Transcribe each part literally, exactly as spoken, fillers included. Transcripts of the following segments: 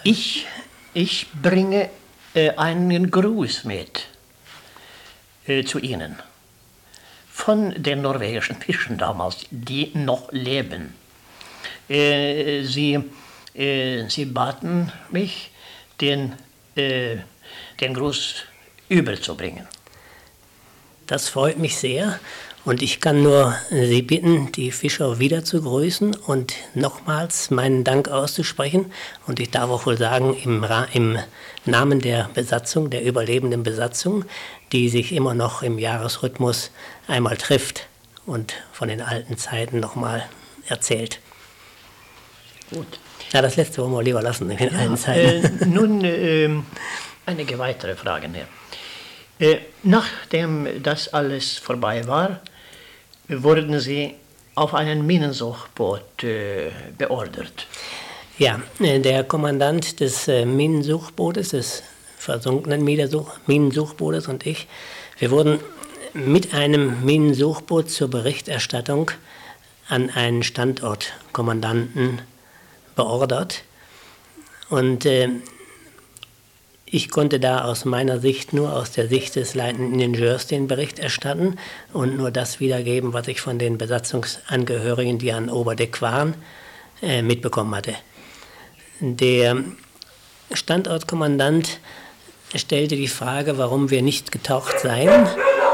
Ich, ich bringe äh, einen Gruß mit äh, zu Ihnen von den norwegischen Fischern damals, die noch leben. Äh, sie, äh, sie baten mich, den, äh, den Gruß überzubringen. Das freut mich sehr und ich kann nur Sie bitten, die Fischer wieder zu grüßen und nochmals meinen Dank auszusprechen. Und ich darf auch wohl sagen, im, Ra im Namen der Besatzung, der überlebenden Besatzung, die sich immer noch im Jahresrhythmus einmal trifft und von den alten Zeiten nochmal erzählt. Gut. Ja, das letzte wollen wir lieber lassen, in den Ja, alten Zeiten. Äh, nun äh, einige weitere Fragen hier. Äh, nachdem das alles vorbei war, wurden Sie auf einen Minensuchboot äh, beordert. Ja, der Kommandant des äh, Minensuchbootes, des versunkenen Minensuchbootes und ich, wir wurden mit einem Minensuchboot zur Berichterstattung an einen Standortkommandanten beordert. Und äh, ich konnte da aus meiner Sicht nur aus der Sicht des leitenden Ingenieurs den Bericht erstatten und nur das wiedergeben, was ich von den Besatzungsangehörigen, die an Oberdeck waren, äh, mitbekommen hatte. Der Standortkommandant stellte die Frage, warum wir nicht getaucht seien.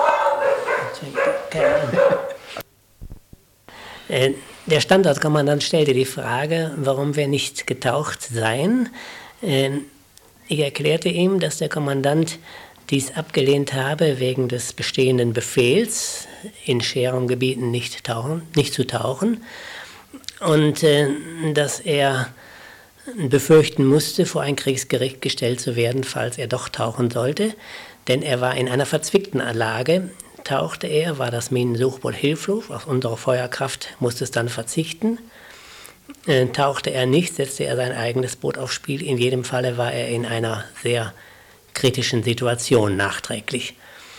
Äh, der Standortkommandant stellte die Frage, warum wir nicht getaucht seien. Äh, Ich erklärte ihm, dass der Kommandant dies abgelehnt habe wegen des bestehenden Befehls, in Scherumgebieten nicht, tauchen, nicht zu tauchen und äh, dass er befürchten musste, vor ein Kriegsgericht gestellt zu werden, falls er doch tauchen sollte, denn er war in einer verzwickten Lage. Tauchte er, war das Minensuchboot hilflos, auf unsere Feuerkraft musste es dann verzichten. Äh, tauchte er nicht, setzte er sein eigenes Boot aufs Spiel. In jedem Falle war er in einer sehr kritischen Situation nachträglich.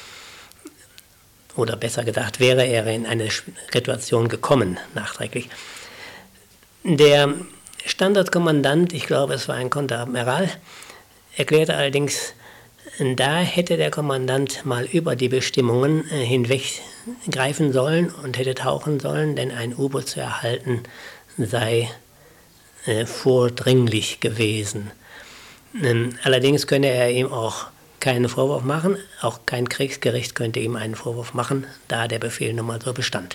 Oder besser gesagt, wäre er in eine Situation gekommen nachträglich. Der Standortkommandant, ich glaube es war ein Konteradmiral, erklärte allerdings, da hätte der Kommandant mal über die Bestimmungen äh, hinweg greifen sollen und hätte tauchen sollen, denn ein U-Boot zu erhalten sei äh, vordringlich gewesen. Ähm, allerdings könne er ihm auch keinen Vorwurf machen, auch kein Kriegsgericht könnte ihm einen Vorwurf machen, da der Befehl nun mal so bestand.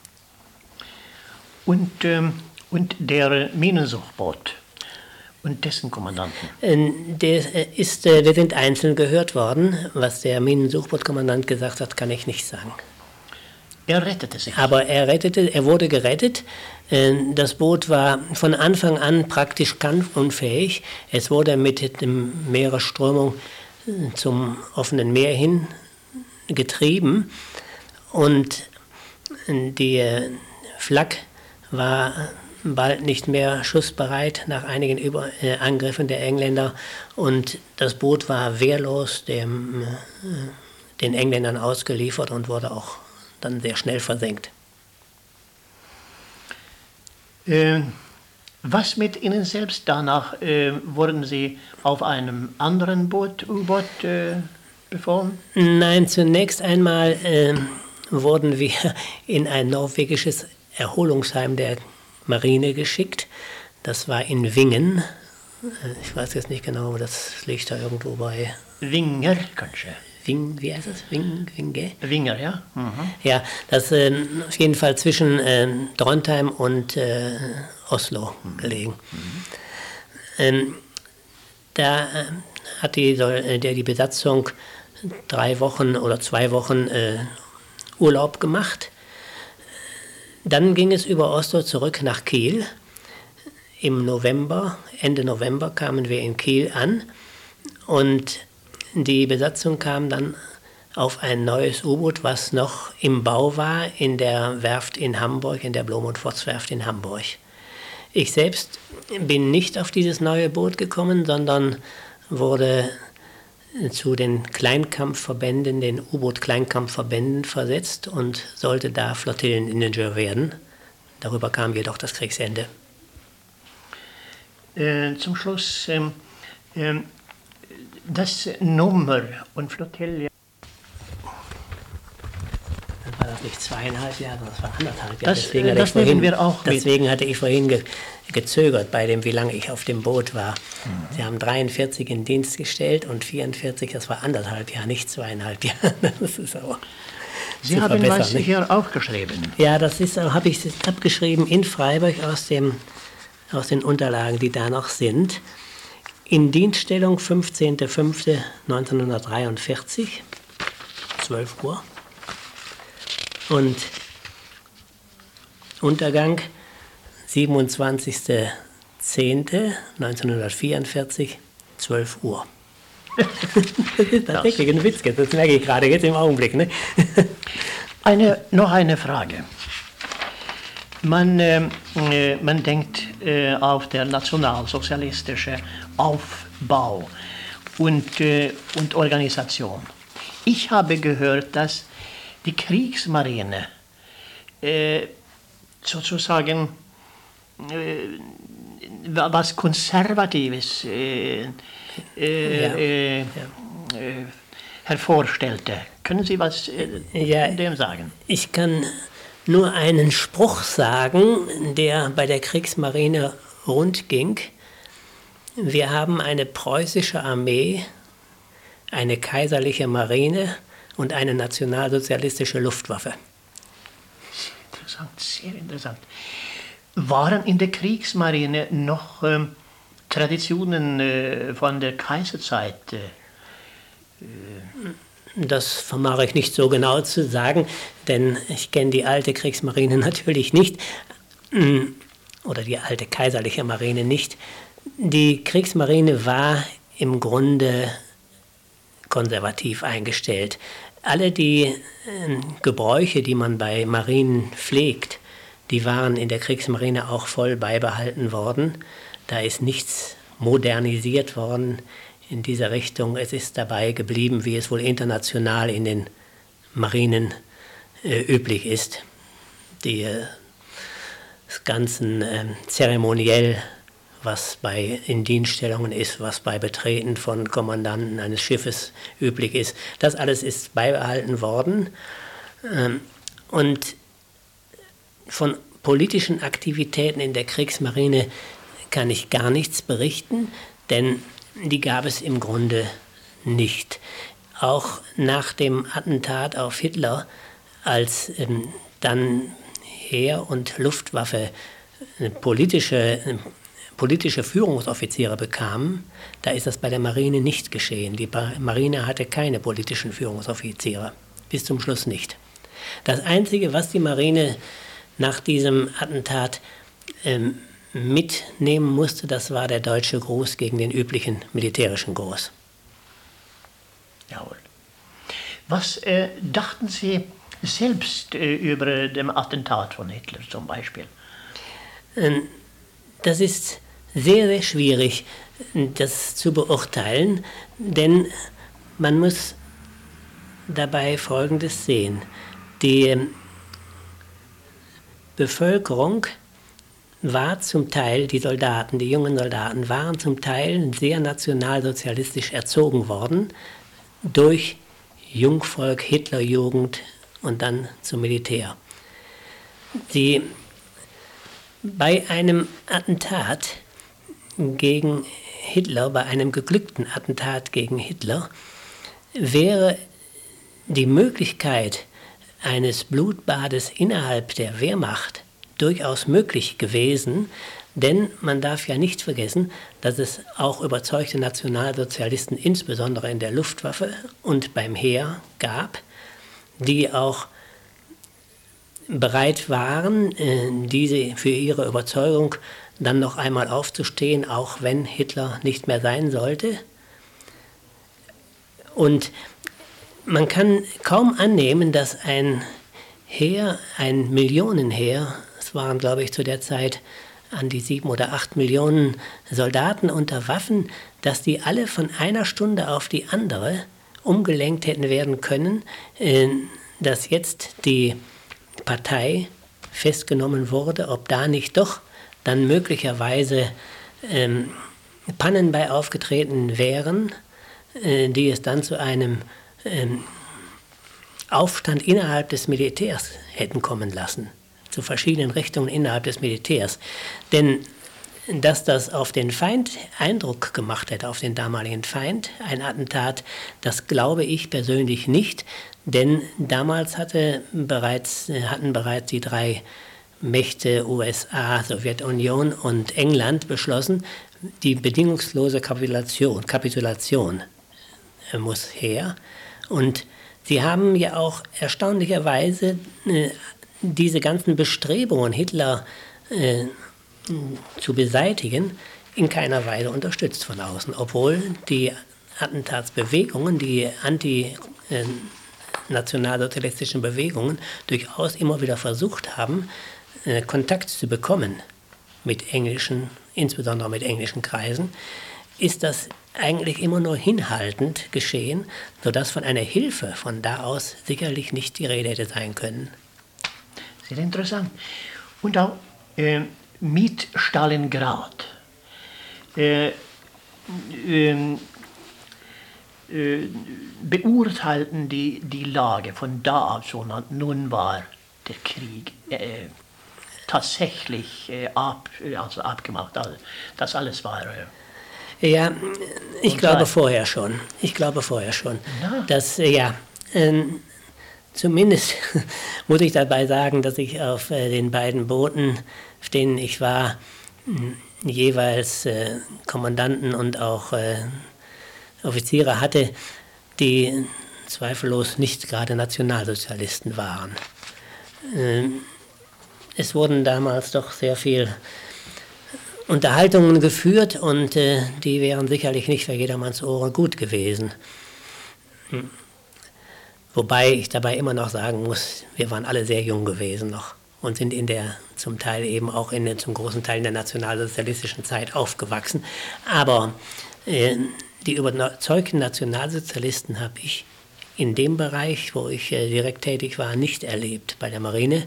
Und, ähm, und der Minensuchboot und dessen Kommandanten? Äh, der ist, äh, wir sind einzeln gehört worden. Was der Minensuchbootkommandant gesagt hat, kann ich nicht sagen. Er rettete sich. Aber er rettete, er wurde gerettet. Das Boot war von Anfang an praktisch kampfunfähig. Es wurde mit der Meeresströmung zum offenen Meer hin getrieben und die Flak war bald nicht mehr schussbereit nach einigen Über äh, Angriffen der Engländer und das Boot war wehrlos dem, äh, den Engländern ausgeliefert und wurde auch dann sehr schnell versenkt. Äh, was mit Ihnen selbst danach? Äh, wurden Sie auf einem anderen Boot, U-Boot äh, befohlen? Nein, zunächst einmal äh, wurden wir in ein norwegisches Erholungsheim der Marine geschickt. Das war in Vingen. Ich weiß jetzt nicht genau, aber das liegt da irgendwo bei... Vinger, kanske. Ving, wie heißt das? Ving, Vinge? Vinger, ja. Mhm. Ja, das äh, auf jeden Fall zwischen äh, Trondheim und äh, Oslo mhm. gelegen. Mhm. Ähm, da äh, hat die, äh, die Besatzung drei Wochen oder zwei Wochen äh, Urlaub gemacht. Dann ging es über Oslo zurück nach Kiel. Im November, Ende November kamen wir in Kiel an und die Besatzung kam dann auf ein neues U-Boot, was noch im Bau war in der Werft in Hamburg, in der Blom und Voss Werft in Hamburg. Ich selbst bin nicht auf dieses neue Boot gekommen, sondern wurde zu den Kleinkampfverbänden, den U-Boot-Kleinkampfverbänden versetzt und sollte da Flottilleningenieur werden. Darüber kam jedoch das Kriegsende. Äh, zum Schluss, ähm, Ähm, das Nummer und Flottille. Das war das nicht zweieinhalb Jahre, das war anderthalb Jahre. Das, deswegen äh, hatte das ich vorhin, wir auch deswegen mit. hatte ich vorhin ge, gezögert bei dem, wie lange ich auf dem Boot war. Mhm. Sie haben dreiundvierzig in Dienst gestellt und vierundvierzig, das war anderthalb Jahre, nicht zweieinhalb Jahre. Das ist aber Sie haben was hier aufgeschrieben. Ja, das ist, habe ich abgeschrieben in Freiburg aus, dem, aus den Unterlagen, die da noch sind. In Dienststellung fünfzehnter fünfter neunzehnhundertdreiundvierzig, zwölf Uhr. Und Untergang siebenundzwanzigster zehnter neunzehnhundertvierundvierzig, zwölf Uhr. Das ist tatsächlich ein Witz, das merke ich gerade jetzt im Augenblick. Ne? Eine, noch eine Frage. Man, äh, man denkt äh, auf der nationalsozialistische Aufbau und, äh, und Organisation. Ich habe gehört, dass die Kriegsmarine äh, sozusagen äh, was Konservatives äh, äh, Ja. äh, Ja. äh, hervorstellte. Können Sie was äh, Ja, dem sagen? Ich kann nur einen Spruch sagen, der bei der Kriegsmarine rund ging. Wir haben eine preußische Armee, eine kaiserliche Marine und eine nationalsozialistische Luftwaffe. Sehr interessant, sehr interessant. Waren in der Kriegsmarine noch ähm, Traditionen äh, von der Kaiserzeit? Äh, Das vermag ich nicht so genau zu sagen, denn ich kenne die alte Kriegsmarine natürlich nicht, oder die alte kaiserliche Marine nicht. Die Kriegsmarine war im Grunde konservativ eingestellt. Alle die äh, Gebräuche, die man bei Marinen pflegt, die waren in der Kriegsmarine auch voll beibehalten worden. Da ist nichts modernisiert worden in dieser Richtung. Es ist dabei geblieben, wie es wohl international in den Marinen äh, üblich ist. Die, äh, das Ganze äh, zeremoniell, was bei Indienststellungen ist, was bei Betreten von Kommandanten eines Schiffes üblich ist, das alles ist beibehalten worden. Ähm, und von politischen Aktivitäten in der Kriegsmarine kann ich gar nichts berichten, denn die gab es im Grunde nicht. Auch nach dem Attentat auf Hitler, als ähm, dann Heer und Luftwaffe äh, politische, äh, politische Führungsoffiziere bekamen, da ist das bei der Marine nicht geschehen. Die Marine hatte keine politischen Führungsoffiziere, bis zum Schluss nicht. Das Einzige, was die Marine nach diesem Attentat ähm, mitnehmen musste, das war der deutsche Gruß gegen den üblichen militärischen Gruß. Jawohl. Was äh, dachten Sie selbst äh, über das Attentat von Hitler zum Beispiel? Ähm, das ist sehr, sehr schwierig, das zu beurteilen, denn man muss dabei Folgendes sehen. Die Bevölkerung war zum Teil, die Soldaten, die jungen Soldaten, waren zum Teil sehr nationalsozialistisch erzogen worden durch Jungvolk, Hitlerjugend und dann zum Militär. Die, bei einem Attentat gegen Hitler, bei einem geglückten Attentat gegen Hitler, wäre die Möglichkeit eines Blutbades innerhalb der Wehrmacht durchaus möglich gewesen, denn man darf ja nicht vergessen, dass es auch überzeugte Nationalsozialisten, insbesondere in der Luftwaffe und beim Heer, gab, die auch bereit waren, diese für ihre Überzeugung dann noch einmal aufzustehen, auch wenn Hitler nicht mehr sein sollte. Und man kann kaum annehmen, dass ein Heer, ein Millionenheer, es waren, glaube ich, zu der Zeit an die sieben oder acht Millionen Soldaten unter Waffen, dass die alle von einer Stunde auf die andere umgelenkt hätten werden können, dass jetzt die Partei festgenommen wurde, ob da nicht doch dann möglicherweise ähm, Pannen bei aufgetreten wären, äh, die es dann zu einem ähm, Aufstand innerhalb des Militärs hätten kommen lassen, zu verschiedenen Richtungen innerhalb des Militärs. Denn dass das auf den Feind Eindruck gemacht hätte, auf den damaligen Feind, ein Attentat, das glaube ich persönlich nicht, denn damals hatte bereits, hatten bereits die drei Mächte U S A, Sowjetunion und England beschlossen, die bedingungslose Kapitulation, Kapitulation muss her. Und sie haben ja auch erstaunlicherweise äh, diese ganzen Bestrebungen, Hitler äh, zu beseitigen, in keiner Weise unterstützt von außen, obwohl die Attentatsbewegungen, die antinationalsozialistischen Bewegungen durchaus immer wieder versucht haben, äh, Kontakt zu bekommen mit englischen, insbesondere mit englischen Kreisen, ist das eigentlich immer nur hinhaltend geschehen, sodass von einer Hilfe von da aus sicherlich nicht die Rede hätte sein können. Sehr interessant. Und auch äh, mit Stalingrad. Äh, äh, äh, beurteilten die, die Lage von da ab so, nun war der Krieg äh, tatsächlich äh, ab, also abgemacht. Also, das alles war... Äh, Ja, ich Und glaube sein. vorher schon. Ich glaube vorher schon. Ja. Dass, äh, ja, ähm, zumindest muss ich dabei sagen, dass ich auf äh, den beiden Booten, auf denen ich war, mh, jeweils äh, Kommandanten und auch äh, Offiziere hatte, die zweifellos nicht gerade Nationalsozialisten waren. Ähm, es wurden damals doch sehr viel Unterhaltungen geführt und äh, die wären sicherlich nicht für jedermanns Ohren gut gewesen. Hm. Wobei ich dabei immer noch sagen muss, wir waren alle sehr jung gewesen noch und sind in der zum Teil eben auch in der, zum großen Teil in der nationalsozialistischen Zeit aufgewachsen. Aber äh, die überzeugten Nationalsozialisten habe ich in dem Bereich, wo ich äh, direkt tätig war, nicht erlebt bei der Marine.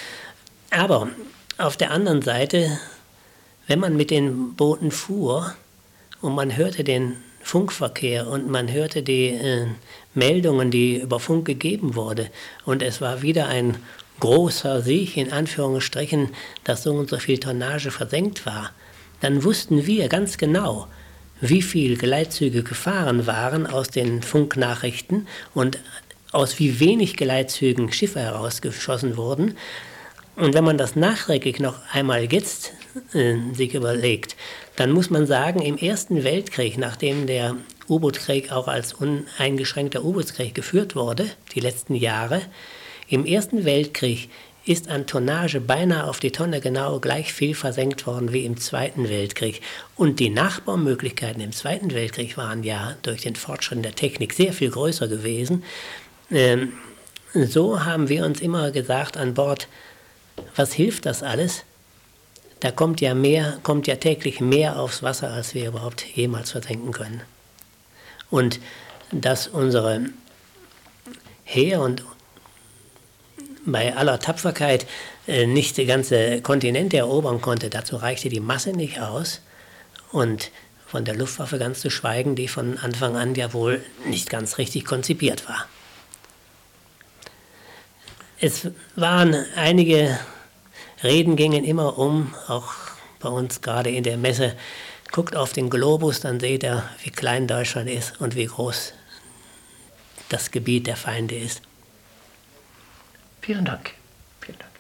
Aber auf der anderen Seite, wenn man mit den Booten fuhr und man hörte den Funkverkehr und man hörte die äh, Meldungen, die über Funk gegeben wurden, und es war wieder ein großer Sieg, in Anführungsstrichen, dass so und so viel Tonnage versenkt war, dann wussten wir ganz genau, wie viel Geleitzüge gefahren waren aus den Funknachrichten und aus wie wenig Geleitzügen Schiffe herausgeschossen wurden. Und wenn man das nachträglich noch einmal jetzt äh, sich überlegt, dann muss man sagen, im Ersten Weltkrieg, nachdem der U-Boot-Krieg auch als uneingeschränkter U-Bootskrieg geführt wurde, die letzten Jahre, im Ersten Weltkrieg ist an Tonnage beinahe auf die Tonne genau gleich viel versenkt worden wie im Zweiten Weltkrieg. Und die Nachbaumöglichkeiten im Zweiten Weltkrieg waren ja durch den Fortschritt der Technik sehr viel größer gewesen. Ähm, so haben wir uns immer gesagt an Bord, was hilft das alles? Da kommt ja mehr, kommt ja täglich mehr aufs Wasser, als wir überhaupt jemals versenken können. Und dass unsere Heer und bei aller Tapferkeit äh, nicht die ganze Kontinente erobern konnte, dazu reichte die Masse nicht aus. Und von der Luftwaffe ganz zu schweigen, die von Anfang an ja wohl nicht ganz richtig konzipiert war. Es waren einige Reden gingen immer um, auch bei uns gerade in der Messe, guckt auf den Globus, dann seht ihr, wie klein Deutschland ist und wie groß das Gebiet der Feinde ist. Vielen Dank. Vielen Dank.